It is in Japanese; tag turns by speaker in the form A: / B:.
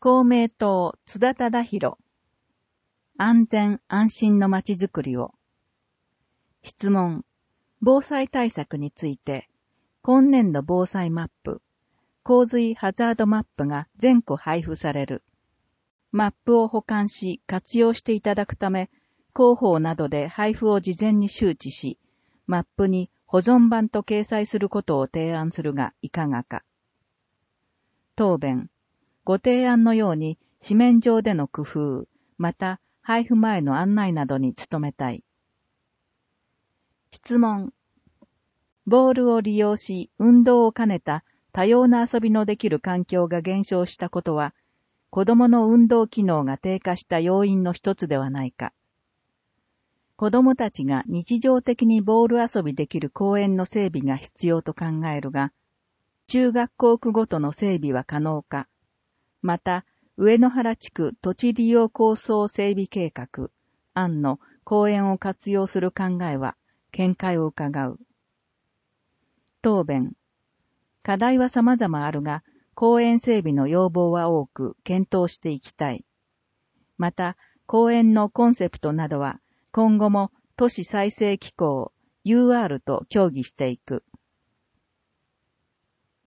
A: 公明党津田忠弘。安全安心のまちづくりを。質問。防災対策について、今年度防災マップ、洪水ハザードマップが全国配布される。マップを保管し活用していただくため、広報などで配布を事前に周知し、マップに保存版と掲載することを提案するがいかがか。答弁。ご提案のように紙面上での工夫、また配布前の案内などに努めたい。質問。ボールを利用し運動を兼ねた多様な遊びのできる環境が減少したことは、子供の運動機能が低下した要因の一つではないか。子供たちが日常的にボール遊びできる公園の整備が必要と考えるが、中学校区ごとの整備は可能か。また、上野原地区土地利用構想整備計画案の公園を活用する考えは見解を伺う。答弁。課題は様々あるが、公園整備の要望は多く検討していきたい。また、公園のコンセプトなどは今後も都市再生機構 UR と協議していく。